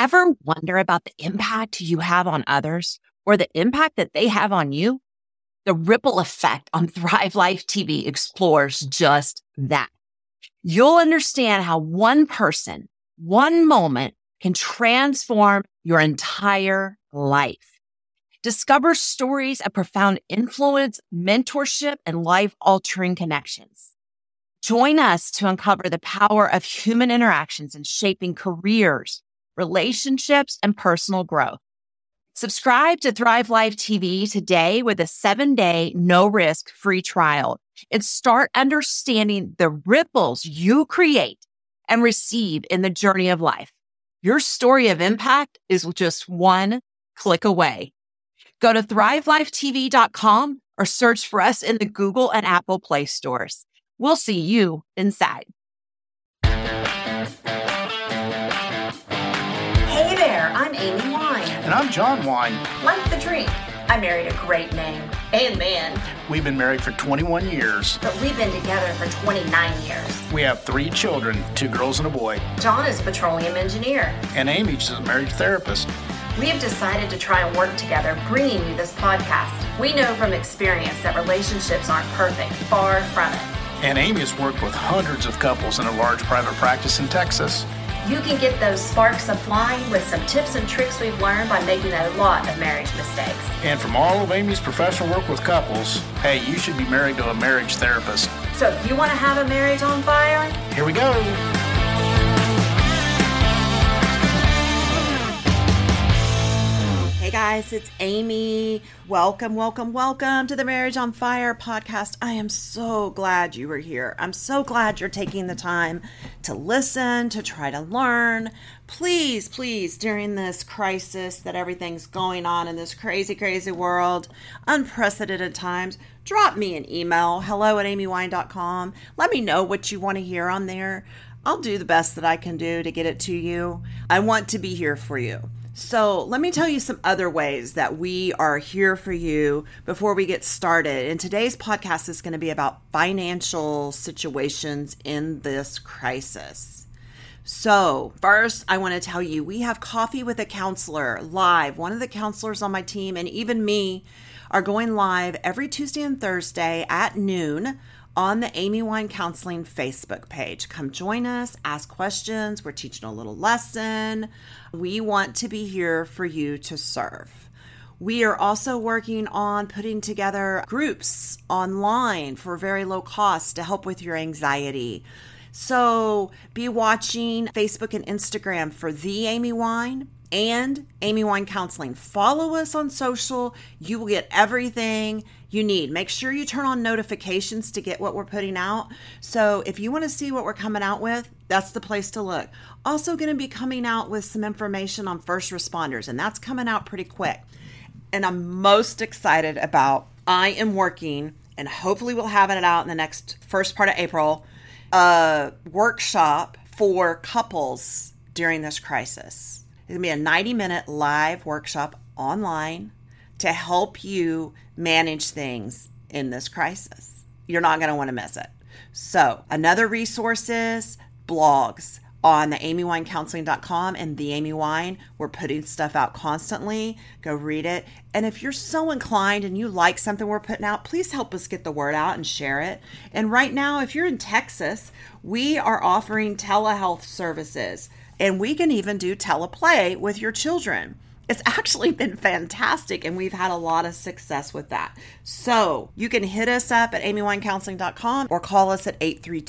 Ever wonder about the impact you have on others or the impact that they have on you? The Ripple Effect on Thrive Life TV explores just that. You'll understand how one person, one moment can transform your entire life. Discover stories of profound influence, mentorship, and life-altering connections. Join us to uncover the power of human interactions in shaping careers, relationships, and personal growth. Subscribe to Thrive Life TV today with a 7-day, no-risk free trial and start understanding the ripples you create and receive in the journey of life. Your story of impact is just one click away. Go to thrivelifetv.com or search for us in the Google and Apple Play stores. We'll see you inside. Hey there, I'm Amy Wine. And I'm John Wine. Like the drink, I married a great name and man. We've been married for 21 years. But we've been together for 29 years. We have 3 children, 2 girls and a boy. John is a petroleum engineer. And Amy's a marriage therapist. We have decided to try and work together, bringing you this podcast. We know from experience that relationships aren't perfect, far from it. And Amy has worked with hundreds of couples in a large private practice in Texas. You can get those sparks of flying with some tips and tricks we've learned by making a lot of marriage mistakes. And from all of Amy's professional work with couples, hey, you should be married to a marriage therapist. So if you want to have a marriage on fire, here we go. Hey guys, it's Amy. Welcome to the Marriage on Fire podcast. I am so glad you were here. I'm so glad you're taking the time to listen, to try to learn. Please, during this crisis that everything's going on in this crazy world, unprecedented times, drop me an email, hello@amywine.com. Let me know what you want to hear on there. I'll do the best that I can do to get it to you. I want to be here for you. So let me tell you some other ways that we are here for you before we get started. And today's podcast is going to be about financial situations in this crisis. So first, I want to tell you, we have Coffee with a Counselor live. One of the counselors on my team and even me are going live every Tuesday and Thursday at noon on the Amy Wine Counseling Facebook page. Come join us, ask questions. We're teaching a little lesson. We want to be here for you to serve. We are also working on putting together groups online for very low cost to help with your anxiety. So be watching Facebook and Instagram for The Amy Wine and Amy Wine Counseling. Follow us on social. You will get everything you need. Make sure you turn on notifications to get what we're putting out. So if you want to see what we're coming out with, that's the place to look. Also going to be coming out with some information on first responders, and that's coming out pretty quick. And I'm most excited about, I am working, and hopefully we'll have it out in the next first part of April, a workshop for couples during this crisis. It's going to be a 90-minute live workshop online to help you manage things in this crisis. You're not going to want to miss it. So another resource is blogs on the amywinecounseling.com and the Amy Wine. We're putting stuff out constantly. Go read it. And if you're so inclined and you like something we're putting out, please help us get the word out and share it. And right now, if you're in Texas, we are offering telehealth services, and we can even do teleplay with your children. It's actually been fantastic, and we've had a lot of success with that. So you can hit us up at amywinecounseling.com or call us at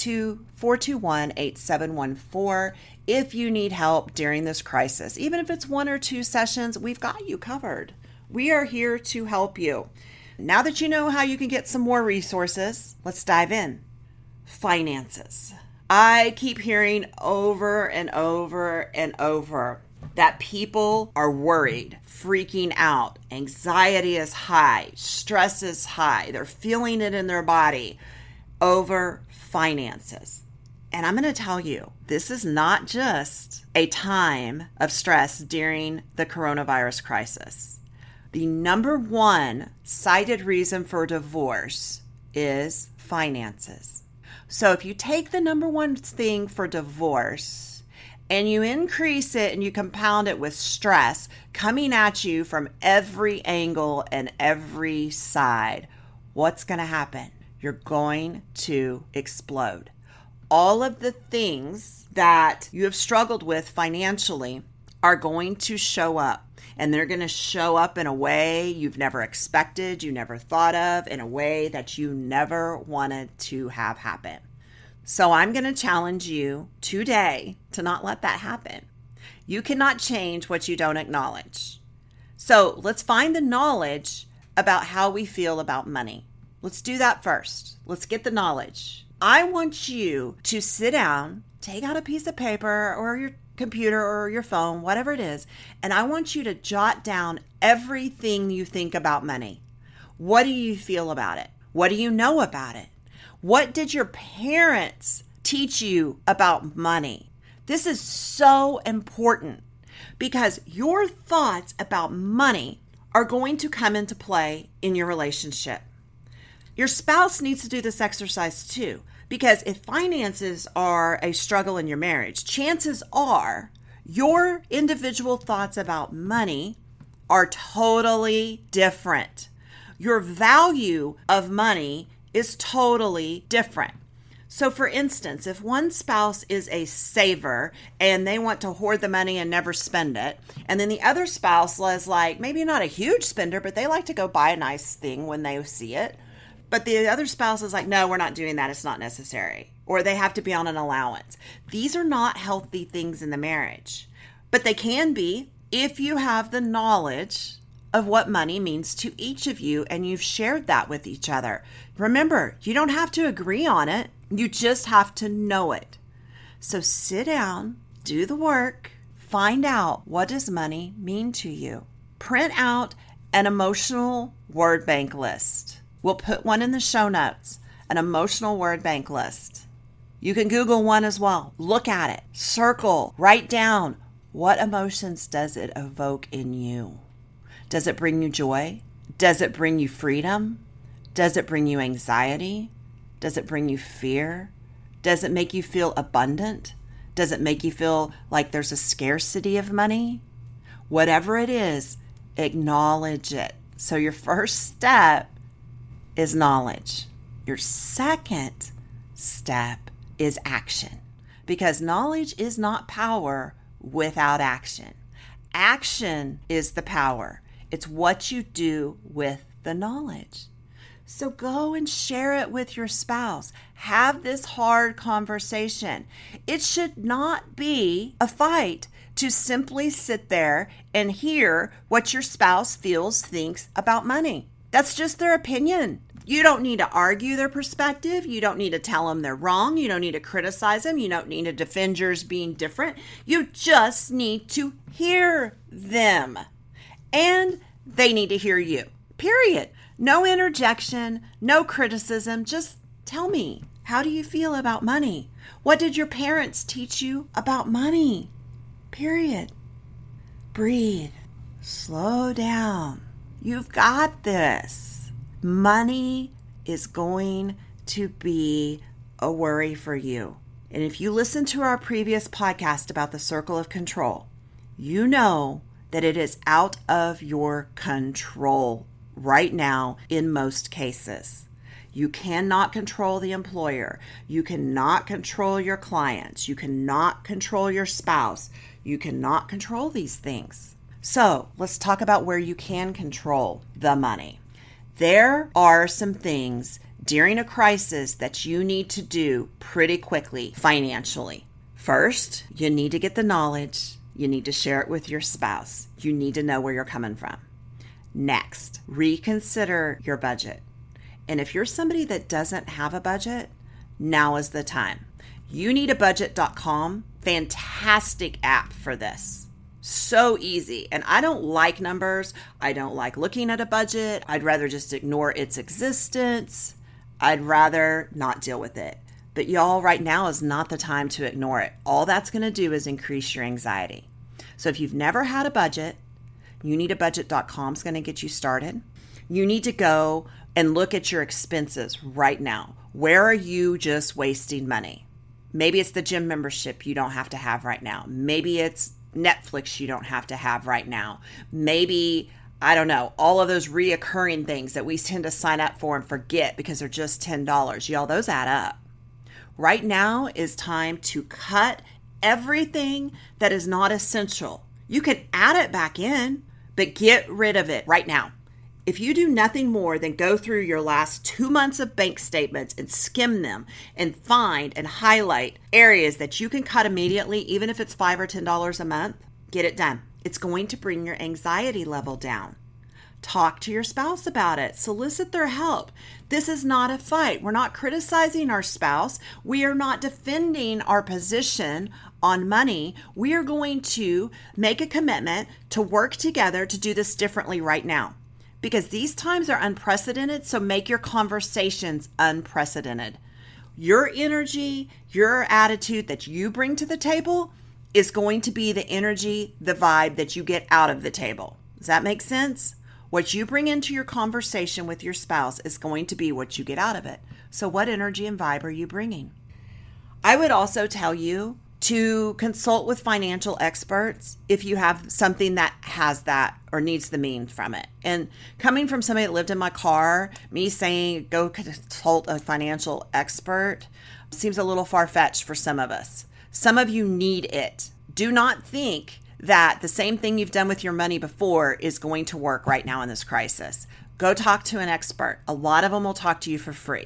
832-421-8714 if you need help during this crisis. Even if it's 1 or 2 sessions, we've got you covered. We are here to help you. Now that you know how you can get some more resources, let's dive in. Finances. I keep hearing over and over and over that people are worried, freaking out. Anxiety is high. Stress is high. They're feeling it in their body over finances. And I'm going to tell you, this is not just a time of stress during the coronavirus crisis. The number one cited reason for divorce is finances. So if you take the number one thing for divorce and you increase it and you compound it with stress coming at you from every angle and every side, what's going to happen? You're going to explode. All of the things that you have struggled with financially are going to show up, and they're going to show up in a way you've never expected, you never thought of, in a way that you never wanted to have happen. So I'm going to challenge you today to not let that happen. You cannot change what you don't acknowledge. So let's find the knowledge about how we feel about money. Let's do that first. Let's get the knowledge. I want you to sit down, take out a piece of paper or your computer or your phone, whatever it is, and I want you to jot down everything you think about money. What do you feel about it? What do you know about it? What did your parents teach you about money? This is so important because your thoughts about money are going to come into play in your relationship. Your spouse needs to do this exercise too, because if finances are a struggle in your marriage, chances are your individual thoughts about money are totally different. Your value of money is totally different. So for instance, if one spouse is a saver and they want to hoard the money and never spend it, and then the other spouse is like, maybe not a huge spender, but they like to go buy a nice thing when they see it. But the other spouse is like, no, we're not doing that. It's not necessary. Or they have to be on an allowance. These are not healthy things in the marriage. But they can be if you have the knowledge of what money means to each of you and you've shared that with each other. Remember, you don't have to agree on it. You just have to know it. So sit down, do the work, find out, what does money mean to you? Print out an emotional word bank list. We'll put one in the show notes, an emotional word bank list. You can Google one as well. Look at it, circle, write down, what emotions does it evoke in you? Does it bring you joy? Does it bring you freedom? Does it bring you anxiety? Does it bring you fear? Does it make you feel abundant? Does it make you feel like there's a scarcity of money? Whatever it is, acknowledge it. So your first step is knowledge. Your second step is action, because knowledge is not power without action. Action is the power. It's what you do with the knowledge. So go and share it with your spouse. Have this hard conversation. It should not be a fight to simply sit there and hear what your spouse feels, thinks about money. That's just their opinion. You don't need to argue their perspective. You don't need to tell them they're wrong. You don't need to criticize them. You don't need to defend yours being different. You just need to hear them. And they need to hear you. Period. No interjection, no criticism. Just tell me, how do you feel about money? What did your parents teach you about money? Period. Breathe. Slow down. You've got this. Money is going to be a worry for you. And if you listen to our previous podcast about the circle of control, you know that it is out of your control right now in most cases. You cannot control the employer. You cannot control your clients. You cannot control your spouse. You cannot control these things. So let's talk about where you can control the money. There are some things during a crisis that you need to do pretty quickly financially. First, you need to get the knowledge. You need to share it with your spouse. You need to know where you're coming from. Next, reconsider your budget. And if you're somebody that doesn't have a budget, now is the time. YouNeedABudget.com, fantastic app for this. So easy. And I don't like numbers. I don't like looking at a budget. I'd rather just ignore its existence. I'd rather not deal with it. But y'all, right now is not the time to ignore it. All that's going to do is increase your anxiety. So if you've never had a budget, YouNeedABudget.com is going to get you started. You need to go and look at your expenses right now. Where are you just wasting money? Maybe it's the gym membership you don't have to have right now. Maybe it's Netflix you don't have to have right now. Maybe, I don't know, all of those reoccurring things that we tend to sign up for and forget because they're just $10. Y'all, those add up. Right now is time to cut everything that is not essential. You can add it back in, but get rid of it right now. If you do nothing more than go through your last 2 months of bank statements and skim them and find and highlight areas that you can cut immediately, even if it's $5 or $10 a month, get it done. It's going to bring your anxiety level down. Talk to your spouse about it. Solicit their help. This is not a fight. We're not criticizing our spouse. We are not defending our position on money. We are going to make a commitment to work together to do this differently right now. Because these times are unprecedented, so make your conversations unprecedented. Your energy, your attitude that you bring to the table is going to be the energy, the vibe that you get out of the table. Does that make sense? What you bring into your conversation with your spouse is going to be what you get out of it. So what energy and vibe are you bringing? I would also tell you to consult with financial experts if you have something that has that or needs the means from it. And coming from somebody that lived in my car, me saying go consult a financial expert seems a little far-fetched for some of us. Some of you need it. Do not think that the same thing you've done with your money before is going to work right now in this crisis. Go talk to an expert. A lot of them will talk to you for free.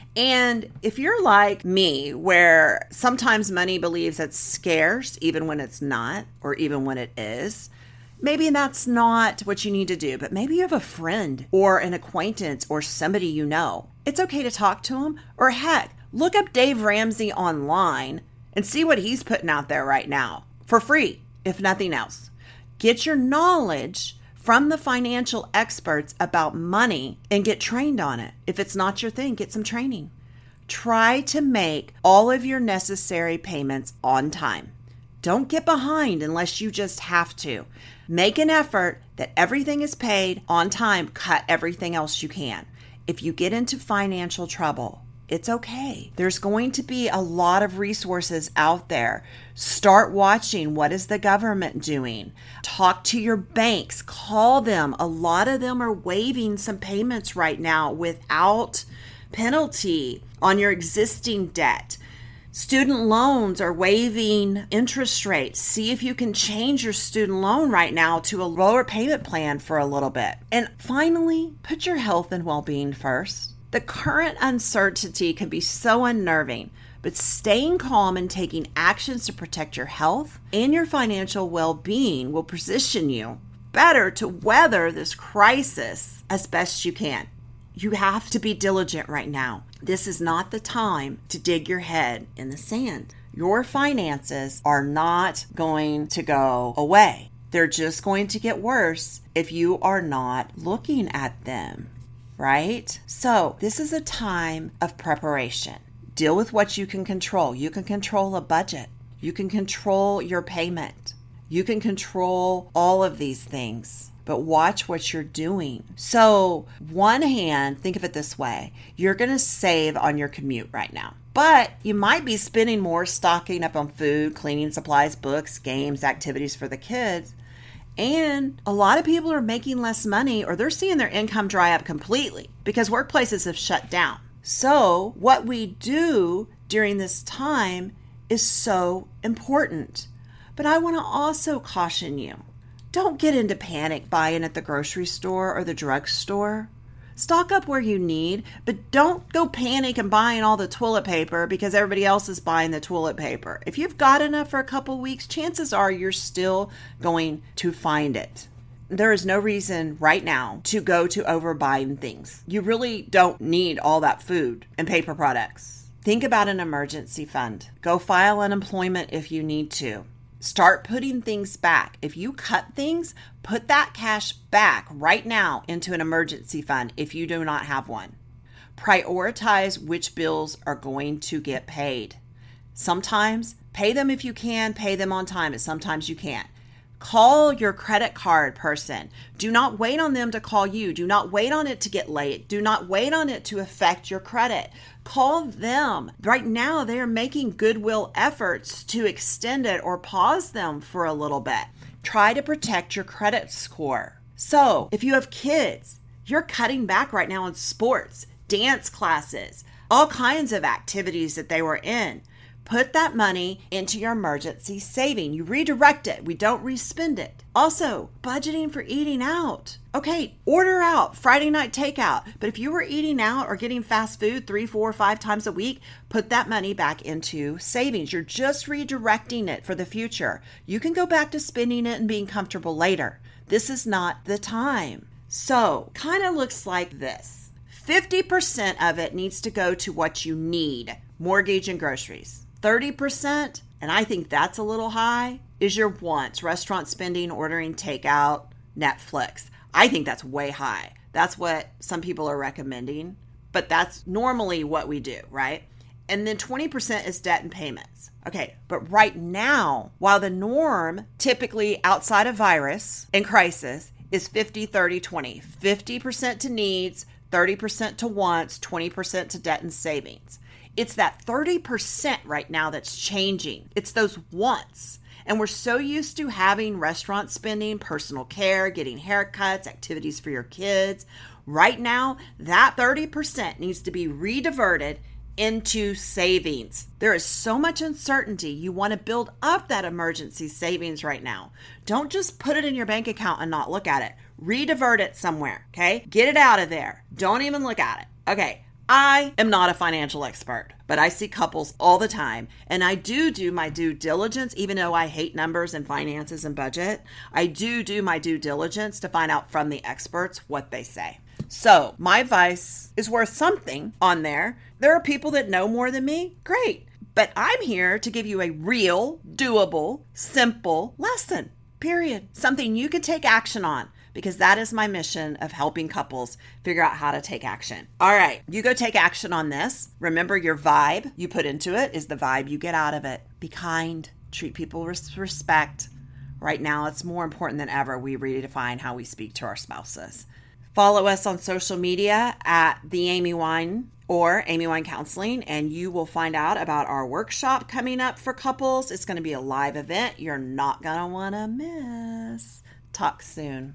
And if you're like me, where sometimes money believes it's scarce, even when it's not, or even when it is, maybe that's not what you need to do, but maybe you have a friend or an acquaintance or somebody you know. It's okay to talk to them, or heck, look up Dave Ramsey online and see what he's putting out there right now for free, if nothing else. Get your knowledge from the financial experts about money and get trained on it. If it's not your thing, get some training. Try to make all of your necessary payments on time. Don't get behind unless you just have to. Make an effort that everything is paid on time. Cut everything else you can. If you get into financial trouble, it's okay. There's going to be a lot of resources out there. Start watching. What is the government doing? Talk to your banks. Call them. A lot of them are waiving some payments right now without penalty on your existing debt. Student loans are waiving interest rates. See if you can change your student loan right now to a lower payment plan for a little bit. And finally, put your health and well-being first. The current uncertainty can be so unnerving, but staying calm and taking actions to protect your health and your financial well-being will position you better to weather this crisis as best you can. You have to be diligent right now. This is not the time to dig your head in the sand. Your finances are not going to go away. They're just going to get worse if you are not looking at them. Right? So this is a time of preparation. Deal with what you can control. You can control a budget. You can control your payment. You can control all of these things, but watch what you're doing. So one hand, think of it this way. You're going to save on your commute right now, but you might be spending more stocking up on food, cleaning supplies, books, games, activities for the kids. And a lot of people are making less money, or they're seeing their income dry up completely because workplaces have shut down. So what we do during this time is so important. But I want to also caution you, don't get into panic buying at the grocery store or the drugstore. Stock up where you need, but don't go panic and buying all the toilet paper because everybody else is buying the toilet paper. If you've got enough for a couple weeks, chances are you're still going to find it. There is no reason right now to go to overbuying things. You really don't need all that food and paper products. Think about an emergency fund. Go file unemployment if you need to. Start putting things back. If you cut things, put that cash back right now into an emergency fund if you do not have one. Prioritize which bills are going to get paid. Sometimes pay them if you can, pay them on time, and sometimes you can't. Call your credit card person. Do not wait on them to call you. Do not wait on it to get late. Do not wait on it to affect your credit. Call them. Right now, they are making goodwill efforts to extend it or pause them for a little bit. Try to protect your credit score. So, if you have kids, you're cutting back right now on sports, dance classes, all kinds of activities that they were in. Put that money into your emergency saving. You redirect it. We don't respend it. Also, budgeting for eating out. Okay, order out, Friday night takeout. But if you were eating out or getting fast food 3, 4, 5 times a week, put that money back into savings. You're just redirecting it for the future. You can go back to spending it and being comfortable later. This is not the time. So, kind of looks like this. 50% of it needs to go to what you need, mortgage and groceries. 30%, and I think that's a little high, is your wants, restaurant spending, ordering takeout, Netflix. I think that's way high. That's what some people are recommending, but that's normally what we do, right? And then 20% is debt and payments. Okay, but right now, while the norm typically outside of virus and crisis is 50, 30, 20. 50% to needs, 30% to wants, 20% to debt and savings. It's that 30% right now that's changing. It's those wants. And we're so used to having restaurant spending, personal care, getting haircuts, activities for your kids. Right now, that 30% needs to be rediverted into savings. There is so much uncertainty. You want to build up that emergency savings right now. Don't just put it in your bank account and not look at it. Redivert it somewhere, okay? Get it out of there. Don't even look at it. Okay. I am not a financial expert, but I see couples all the time, and I do my due diligence, even though I hate numbers and finances and budget. I do my due diligence to find out from the experts what they say. So my advice is worth something on there. There are people that know more than me. Great. But I'm here to give you a real, doable, simple lesson, period. Something you can take action on. Because that is my mission of helping couples figure out how to take action. All right, you go take action on this. Remember, your vibe you put into it is the vibe you get out of it. Be kind, treat people with respect. Right now, it's more important than ever we redefine how we speak to our spouses. Follow us on social media at The Amy Wine or Amy Wine Counseling, and you will find out about our workshop coming up for couples. It's going to be a live event you're not going to want to miss. Talk soon.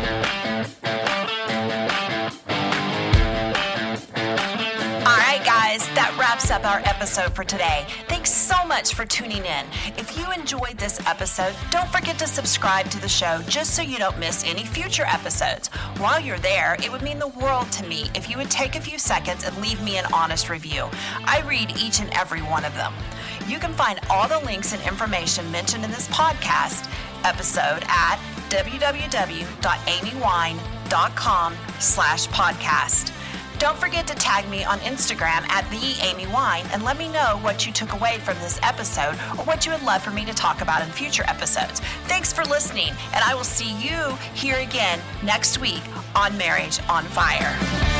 Alright guys, that wraps up our episode for today. Thanks so much for tuning in. If you enjoyed this episode, don't forget to subscribe to the show just so you don't miss any future episodes. While you're there, it would mean the world to me if you would take a few seconds and leave me an honest review. I read each and every one of them. You can find all the links and information mentioned in this podcast episode at www.amywine.com/podcast. Don't forget to tag me on Instagram at @TheAmyWine and let me know what you took away from this episode or what you would love for me to talk about in future episodes. Thanks for listening, and I will see you here again next week on Marriage on Fire.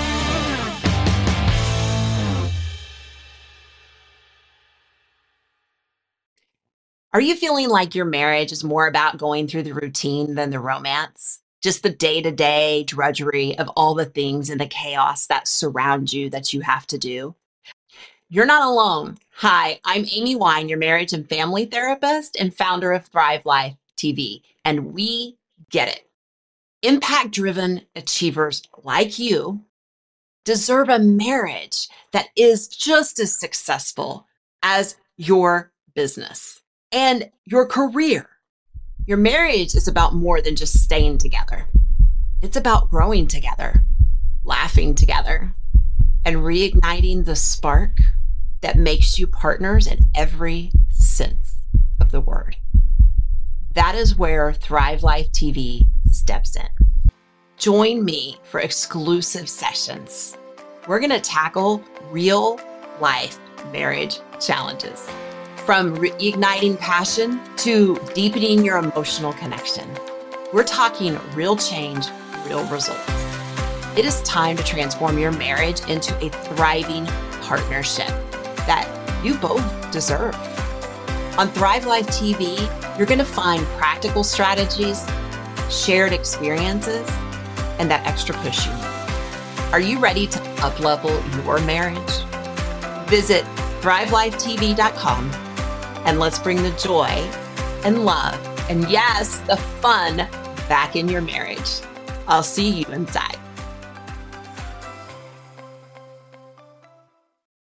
Are you feeling like your marriage is more about going through the routine than the romance? Just the day-to-day drudgery of all the things and the chaos that surround you that you have to do? You're not alone. Hi, I'm Amy Wine, your marriage and family therapist and founder of Thrive Life TV, and we get it. Impact-driven achievers like you deserve a marriage that is just as successful as your business and your career. Your marriage is about more than just staying together. It's about growing together, laughing together, and reigniting the spark that makes you partners in every sense of the word. That is where Thrive Life TV steps in. Join me for exclusive sessions. We're going to tackle real life marriage challenges. From reigniting passion to deepening your emotional connection. We're talking real change, real results. It is time to transform your marriage into a thriving partnership that you both deserve. On Thrive Life TV, You're going to find practical strategies, shared experiences, and that extra push you need. Are you ready to up-level your marriage? Visit thrivelifetv.com and let's bring the joy and love and, yes, the fun back in your marriage. I'll see you inside.